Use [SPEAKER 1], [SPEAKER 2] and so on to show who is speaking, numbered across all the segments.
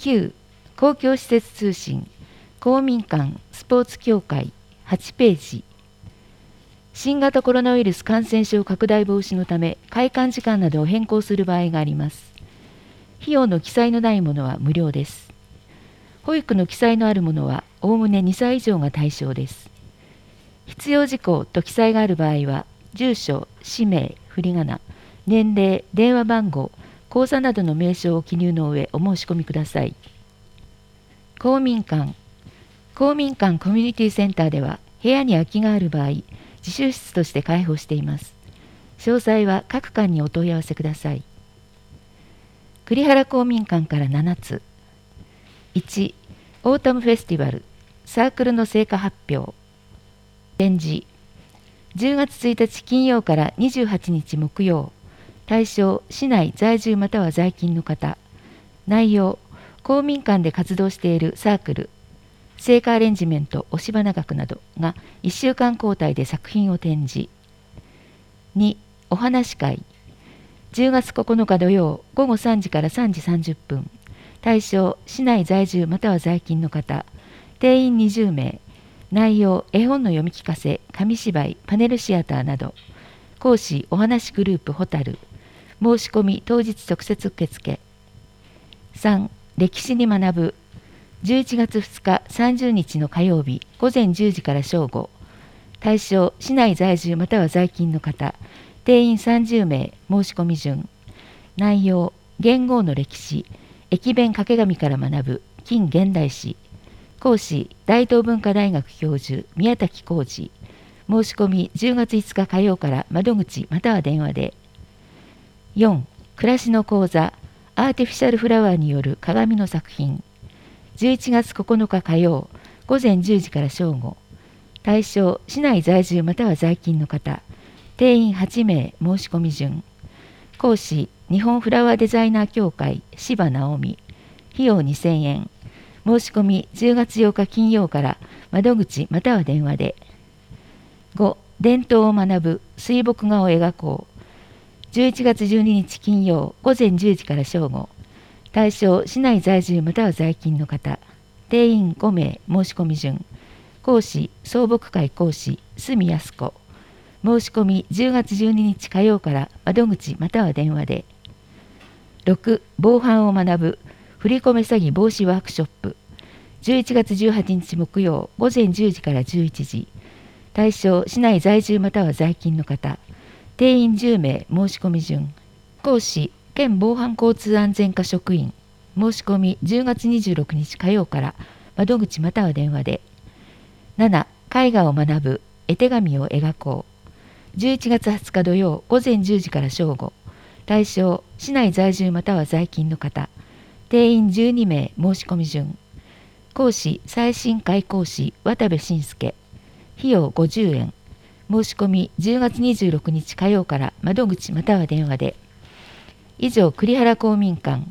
[SPEAKER 1] 9、公共施設通信、公民館スポーツ協会8ページ。新型コロナウイルス感染症拡大防止のため開館時間などを変更する場合があります。費用の記載のないものは無料です。保育の記載のあるものはおおむね2歳以上が対象です。必要事項と記載がある場合は、住所、氏名、振り仮名、年齢、電話番号、口座などの名称を記入の上お申し込みください。公民館コミュニティセンターでは部屋に空きがある場合、自習室として開放しています。詳細は各館にお問い合わせください。栗原公民館から7つ。1、オータムフェスティバル、サークルの成果発表。展示。10月1日金曜から28日木曜。対象、市内在住または在勤の方。内容、公民館で活動しているサークル、成果アレンジメント、押し花学などが1週間交代で作品を展示。2、お話会。10月9日土曜午後3時から3時30分。対象、市内在住または在勤の方。定員20名。内容、絵本の読み聞かせ、紙芝居、パネルシアターなど。講師、お話グループホタル。申し込み当日直接受付。3、歴史に学ぶ。11月2日30日の火曜日午前10時から正午。対象、市内在住または在勤の方。定員30名。申し込み順。内容、元号の歴史、駅弁掛け紙から学ぶ近現代史。講師、大東文化大学教授宮滝浩二。申し込み10月5日火曜から窓口または電話で。4、暮らしの講座、アーティフィシャルフラワーによる鏡の作品。11月9日火曜午前10時から正午。対象、市内在住または在勤の方。定員8名。申し込み順。講師、日本フラワーデザイナー協会柴直美。費用2000円。申し込み10月8日金曜から窓口または電話で。5、伝統を学ぶ水墨画を描こう。11月12日金曜午前10時から正午。対象、市内在住または在勤の方。定員5名。申し込み順。講師、草木会講師住康子。申し込み10月12日火曜から窓口または電話で。6、防犯を学ぶ振り込め詐欺防止ワークショップ。11月18日木曜午前10時から11時。対象、市内在住または在勤の方。定員10名。申し込み順。講師、県防犯交通安全課職員。申し込み10月26日火曜から窓口または電話で。7、絵画を学ぶ絵手紙を描こう。11月20日土曜午前10時から正午。対象、市内在住または在勤の方。定員12名。申し込み順。講師、最新会講師渡部晋介。費用50円。申し込み10月26日火曜から窓口または電話で。以上、栗原公民館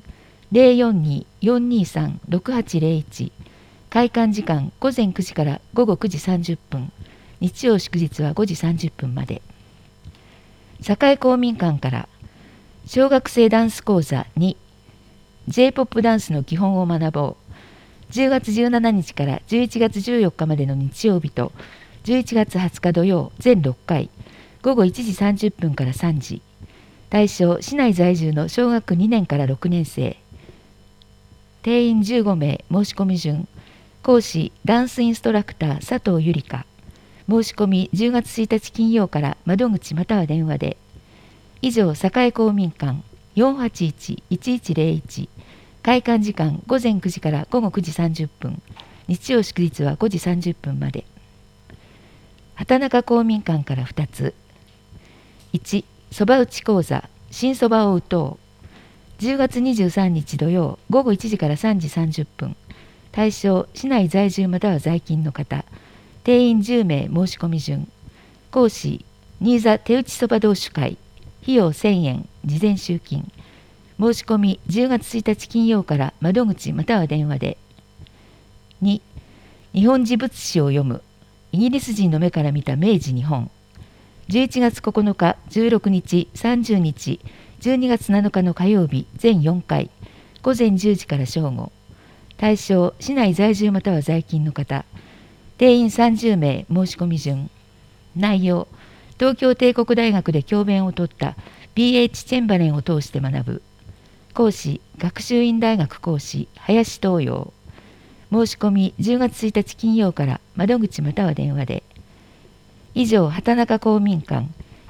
[SPEAKER 1] 042-423-6801。開館時間午前9時から午後9時30分。日曜祝日は5時30分まで。栄公民館から小学生ダンス講座2、J-POP ダンスの基本を学ぼう。10月17日から11月14日までの日曜日と11月20日土曜全6回、午後1時30分から3時。対象、市内在住の小学2年から6年生。定員15名。申し込み順。講師、ダンスインストラクター佐藤ゆりか。申し込み10月1日金曜から窓口または電話で。以上、栄公民館 481-1101。開館時間午前9時から午後9時30分。日曜祝日は5時30分まで。畑中公民館から2つ。1、そば打ち講座新そばを打とう。10月23日土曜午後1時から3時30分。対象、市内在住または在勤の方。定員10名。申し込み順。講師、新座手打ちそば同主会。費用1000円。事前集金。申し込み10月1日金曜から窓口または電話で。2、日本事物史を読む。イギリス人の目から見た明治日本。11月9日、16日、30日、12月7日の火曜日全4回、午前10時から正午。 対象市内在住または在勤の方、定員30名申し込み順。内容、東京帝国大学で教鞭を取った B.H. チェンバレンを通して学ぶ。講師、学習院大学講師、林東洋。申し込み10月1日金曜から窓口または電話で。以上、畑中公民館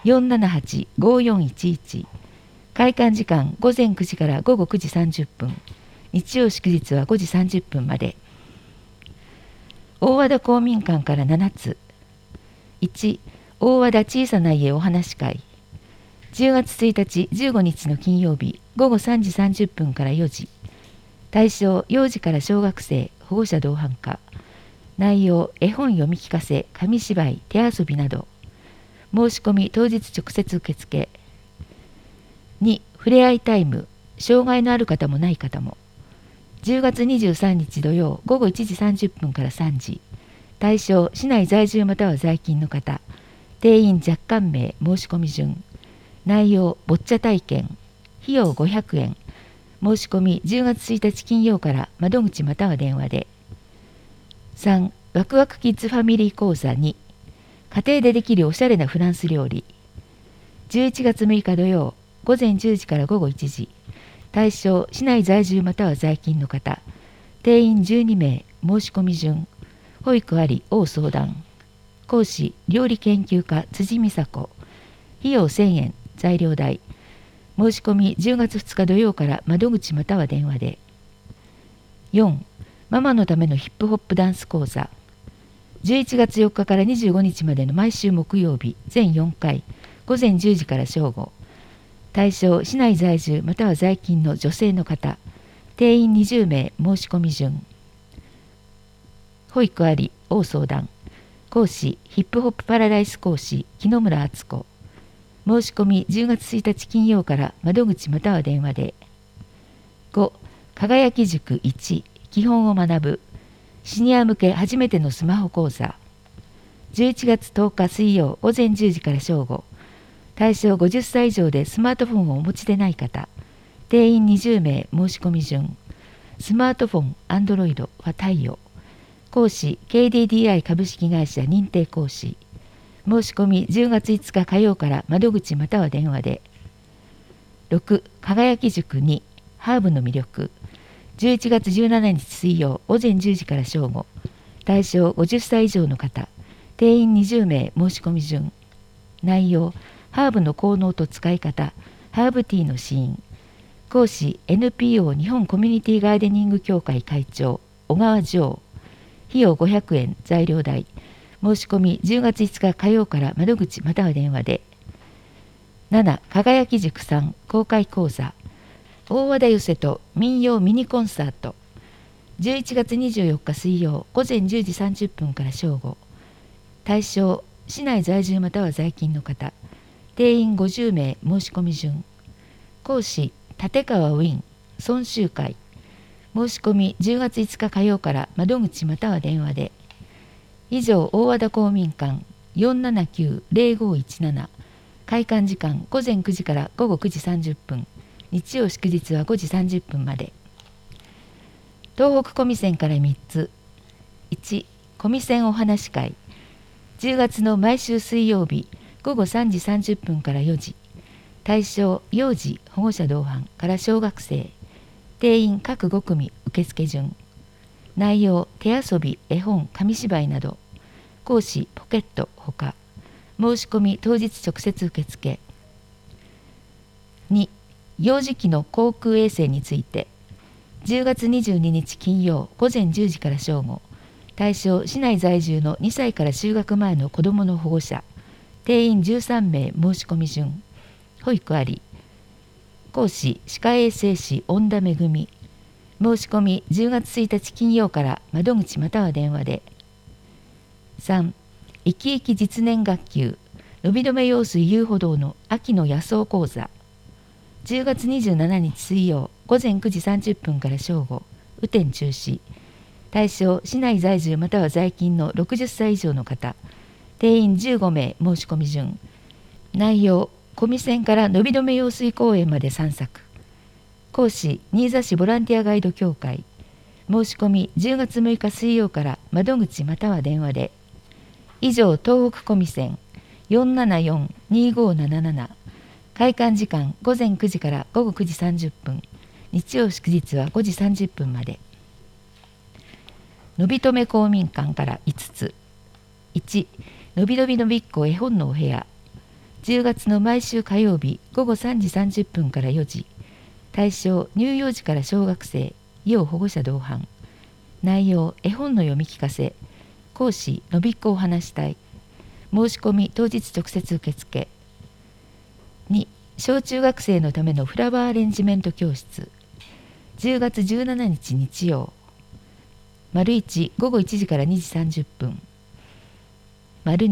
[SPEAKER 1] 478-5411。開館時間午前9時から午後9時30分。日曜祝日は5時30分まで。大和田公民館から7つ。1、大和田小さな家お話会。10月1日15日の金曜日午後3時30分から4時。対象幼児から小学生、保護者同伴か。内容絵本読み聞かせ、紙芝居、手遊びなど。申し込み当日直接受付。2、ふれあいタイム、障害のある方もない方も。10月23日土曜午後1時30分から3時。対象市内在住または在勤の方。定員若干名申し込み順。内容ボッチャ体験。費用500円。申し込み10月1日金曜から窓口または電話で。3、ワクワクキッズファミリー講座2。家庭でできるおしゃれなフランス料理。11月6日土曜午前10時から午後1時。対象市内在住または在勤の方。定員12名申し込み順。保育あり応相談。講師料理研究家辻美佐子。費用1000円材料代。申し込み10月2日土曜から窓口または電話で。4、ママのためのヒップホップダンス講座。11月4日から25日までの毎週木曜日全4回午前10時から正午。対象市内在住または在勤の女性の方。定員20名申し込み順。保育あり応相談。講師ヒップホップパラダイス講師木野村敦子。申し込み10月1日金曜から窓口または電話で。5、輝き塾1基本を学ぶ。シニア向け初めてのスマホ講座。11月10日水曜午前10時から正午。対象50歳以上でスマートフォンをお持ちでない方。定員20名申し込み順。スマートフォン、Android は対応。講師 KDDI 株式会社認定講師。申し込み10月5日火曜から窓口または電話で。6、輝き塾2ハーブの魅力。11月17日水曜午前10時から正午。対象50歳以上の方。定員20名申し込み順。内容ハーブの効能と使い方、ハーブティーの試飲。講師 NPO 日本コミュニティガーデニング協会会長小川城。費用500円材料代。申し込み10月5日火曜から窓口または電話で。7、輝き塾3公開講座。大和田寄せと民謡ミニコンサート。11月24日水曜午前10時30分から正午。対象市内在住または在勤の方。定員50名申し込み順。講師立川ウィン孫集会。申し込み10月5日火曜から窓口または電話で。以上、大和田公民館 479-0517。開館時間午前9時から午後9時30分。日曜祝日は5時30分まで。東北コミセンから3つ。1、コミセンお話会。10月の毎週水曜日午後3時30分から4時。対象幼児、保護者同伴から小学生。定員各5組受付順。内容手遊び、絵本、紙芝居など。講師ポケットほか。申し込み当日直接受付。2、幼児期の口腔衛生について。10月22日金曜午前10時から正午。対象市内在住の2歳から就学前の子どもの保護者。定員13名申し込み順。保育あり。講師歯科衛生士恩田恵。申し込み10月1日金曜から窓口または電話で。3、生き生き実年学級のびどめ用水遊歩道の秋の野草講座。10月27日水曜午前9時30分から正午。雨天中止。対象市内在住または在勤の60歳以上の方。定員15名申し込み順。内容小見線からのびどめ用水公園まで散策。講師新座市ボランティアガイド協会。 申し込み10月6日水曜から窓口または電話で。以上、東北コミセン 474-2577。開館時間午前9時から午後9時30分、日曜祝日は5時30分まで。のびとめ公民館から5つ。1、のびのびのびっこ絵本のお部屋。10月の毎週火曜日午後3時30分から4時。対象乳幼児から小学生、要保護者同伴。内容絵本の読み聞かせ。講師のびっこを話したい。申し込み当日直接受付。2、小中学生のためのフラワーアレンジメント教室。10月17日日曜。丸1、午後1時から2時30分。丸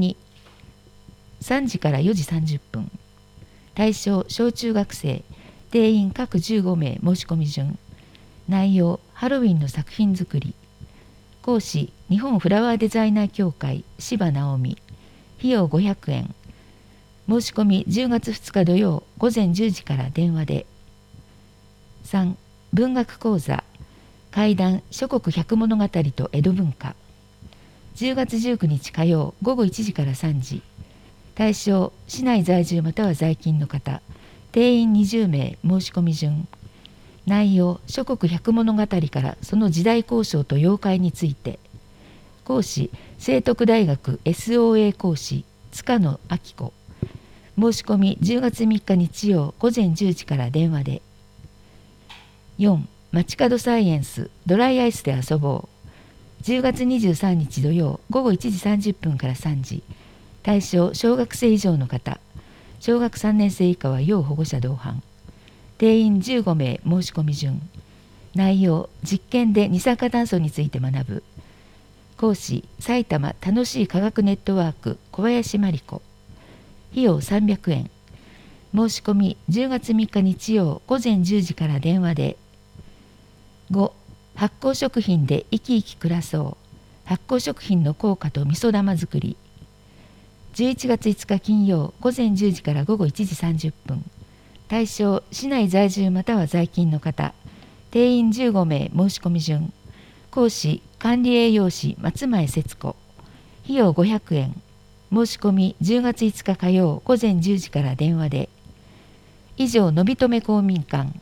[SPEAKER 1] 2、3時から4時30分。対象小中学生。定員各15名申し込み順。内容ハロウィンの作品作り。講師日本フラワーデザイナー協会柴直美。費用500円。申し込み10月2日土曜午前10時から電話で。3、文学講座怪談諸国百物語と江戸文化。10月19日火曜午後1時から3時。対象市内在住または在勤の方。定員20名申し込み順。内容諸国百物語からその時代考証と妖怪について。講師聖徳大学 SOA 講師塚野明子。申し込み10月3日日曜午前10時から電話で。4、街角サイエンスドライアイスで遊ぼう。10月23日土曜午後1時30分から3時。対象小学生以上の方。小学3年生以下は要保護者同伴。定員15名申し込み順。内容実験で二酸化炭素について学ぶ。講師埼玉楽しい科学ネットワーク小林真理子。費用300円。申し込み10月3日日曜午前10時から電話で。5、発酵食品で生き生き暮らそう。発酵食品の効果と味噌玉作り。11月5日金曜午前10時から午後1時30分。対象市内在住または在勤の方。定員15名申し込み順。講師管理栄養士松前節子。費用500円。申し込み10月5日火曜午前10時から電話で。以上、のびとめ公民館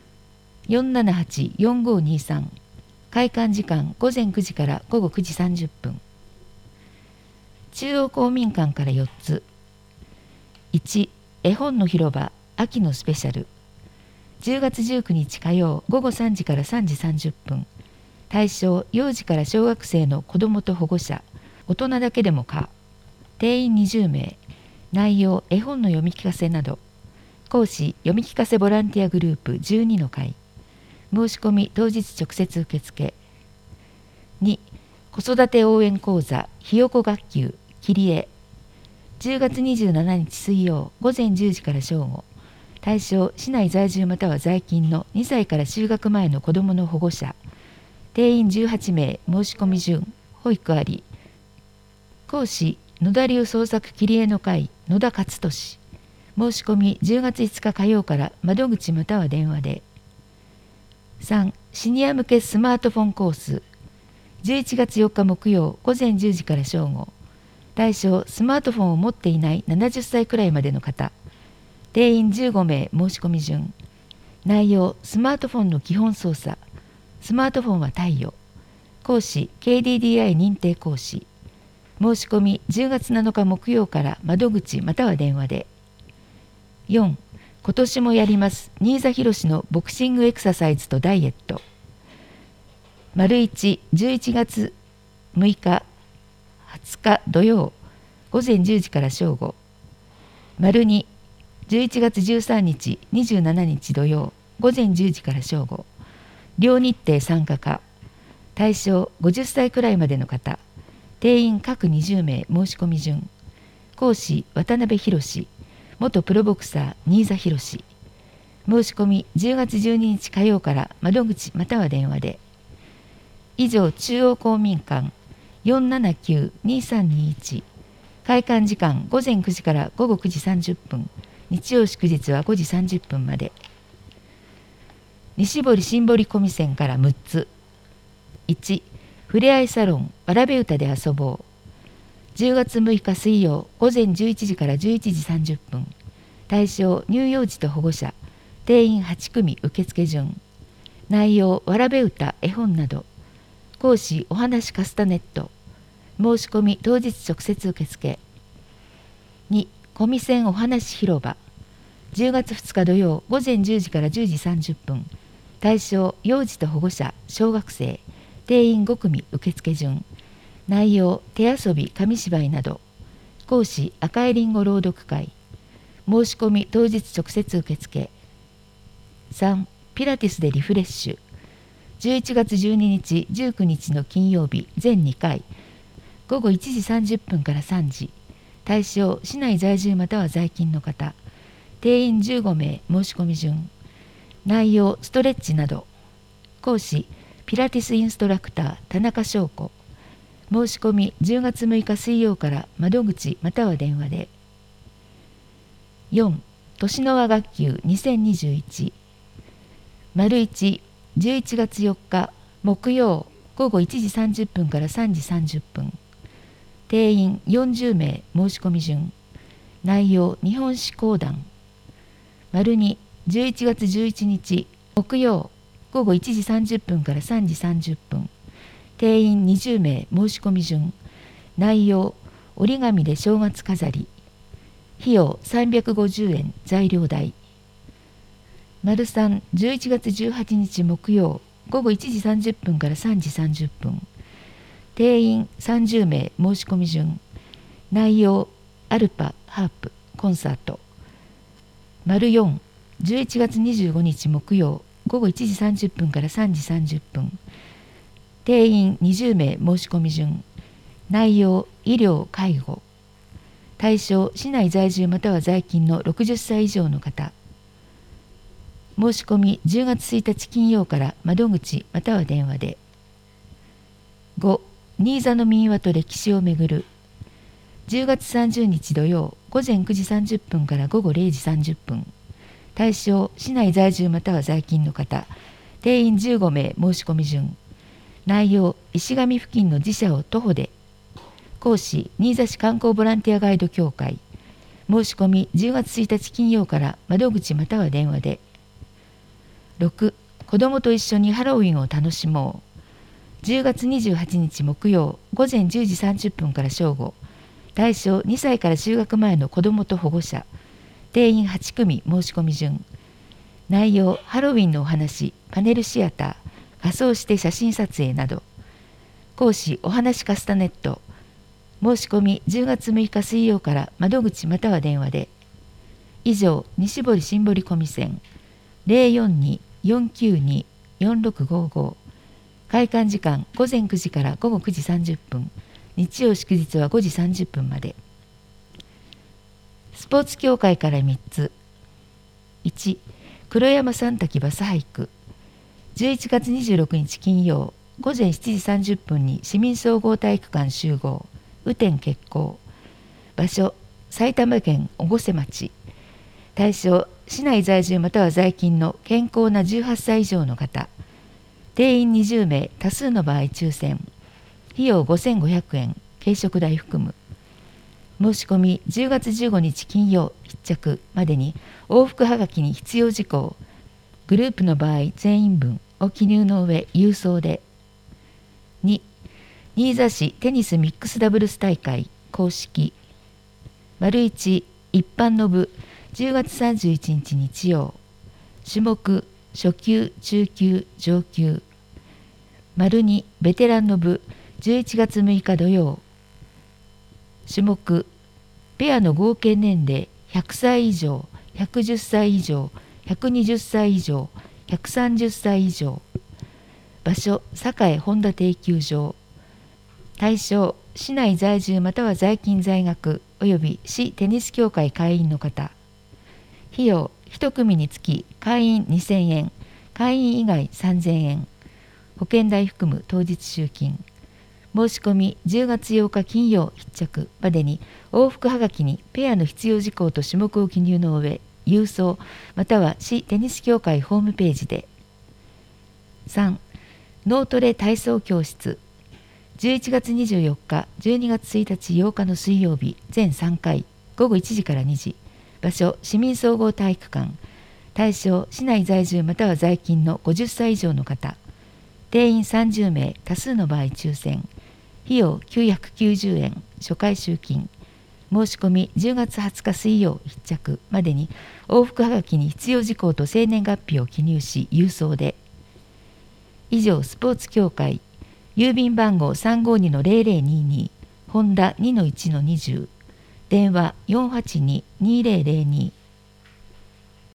[SPEAKER 1] 478-4523。開館時間午前9時から午後9時30分。中央公民館から4つ。1、絵本の広場秋のスペシャル。10月19日火曜午後3時から3時30分。対象幼児から小学生の子どもと保護者。大人だけでもか。定員20名。内容絵本の読み聞かせなど。講師読み聞かせボランティアグループ12の会。申し込み当日直接受付。2、子育て応援講座ひよこ学級切り絵。10月27日水曜午前10時から正午。対象市内在住または在勤の2歳から就学前の子どもの保護者。定員18名申し込み順。保育あり。講師野田流創作切り絵の会野田勝利。申し込み10月5日火曜から窓口または電話で。3、シニア向けスマートフォンコース。11月4日木曜午前10時から正午。対象スマートフォンを持っていない70歳くらいまでの方。定員15名申し込み順。内容スマートフォンの基本操作。スマートフォンは貸与。講師 KDDI 認定講師。申し込み10月7日木曜から窓口または電話で。4、今年もやります新座博のボクシングエクササイズとダイエット。丸1、11月6日20日土曜午前10時から正午。丸2、11月13日27日土曜午前10時から正午。両日程参加可。対象50歳くらいまでの方。定員各20名申し込み順。講師渡辺博。元プロボクサー新座博。申し込み10月12日火曜から窓口または電話で。以上、中央公民館 479-2321。開館時間午前9時から午後9時30分。日曜祝日は5時30分まで。西堀新堀コミセンから6つ。 1、ふれあいサロンわらべ歌で遊ぼう。10月6日水曜午前11時から11時30分。対象乳幼児と保護者。定員8組受付順。内容わらべ歌、絵本など。講師お話カスタネット。申し込み当日直接受付。2、コミセンお話広場。10月2日土曜午前10時から10時30分。対象幼児と保護者、小学生。定員5組受付順。内容手遊び、紙芝居など。講師赤いりんご朗読会。申し込み当日直接受付。3、ピラティスでリフレッシュ。11月12日、19日の金曜日全2回。午後1時30分から3時。対象市内在住または在勤の方。定員15名申し込み順。内容ストレッチなど。講師ピラティスインストラクター田中翔子。申し込み10月6日水曜から窓口または電話で。4、年の和学級2021。丸1、11月4日木曜午後1時30分から3時30分。定員40名申し込み順。内容日本史講談。丸2、11月11日木曜午後1時30分から3時30分。定員20名申し込み順。内容折り紙で正月飾り。費用350円材料代。丸3、11月18日木曜午後1時30分から3時30分。定員30名申し込み順。内容アルパ、ハープ、コンサート。丸4、11月25日木曜午後1時30分から3時30分。定員20名申し込み順。内容医療、介護。対象市内在住または在勤の60歳以上の方。申し込み10月1日金曜から窓口または電話で。5、新座の民話と歴史をめぐる。10月30日土曜午前9時30分から午後0時30分。対象市内在住または在勤の方。定員15名申し込み順。内容石神付近の寺社を徒歩で。講師新座市観光ボランティアガイド協会。申し込み10月1日金曜から窓口または電話で。6、子どもと一緒にハロウィンを楽しもう。10月28日木曜午前10時30分から正午。対象2歳から就学前の子どもと保護者。定員8組申し込み順。内容ハロウィンのお話、パネルシアター、仮装して写真撮影など。講師お話カスタネット。申し込み10月6日水曜から窓口または電話で。以上、西堀新堀コミセン 042-492-4655。開館時間午前9時から午後9時30分。日曜祝日は5時30分まで。スポーツ協会から3つ。1、黒山三滝バス俳句。11月26日金曜午前7時30分に市民総合体育館集合。雨天決行。場所埼玉県越生町。対象市内在住または在勤の健康な18歳以上の方。定員20名多数の場合抽選。費用5500円軽食代含む。申し込み10月15日金曜必着までに往復はがきに必要事項グループの場合全員分を記入の上郵送で。2、新座市テニスミックスダブルス大会公式。丸1、一般の部10月31日日曜。種目初級、中級、上級。丸2、ベテランの部11月6日土曜。種目ペアの合計年齢100歳以上、110歳以上、120歳以上、130歳以上。場所栄本田定休場。対象市内在住または在勤在学および市テニス協会会員の方。費用1組につき会員2000円、会員以外3000円。保険代含む当日集金。申し込み10月8日金曜必着までに往復はがきにペアの必要事項と種目を記入の上郵送または市テニス協会ホームページで。3、 脳トレ体操教室11月24日、12月1日、8日の水曜日、全3回、午後1時から2時。場所、市民総合体育館。対象、市内在住または在勤の50歳以上の方。定員30名、多数の場合抽選。費用990円、初回集金。申し込み10月20日水曜必着までに往復はがきに必要事項と生年月日を記入し郵送で。以上、スポーツ協会郵便番号 352-0022 ホンダ 2-1-20 電話 482-2002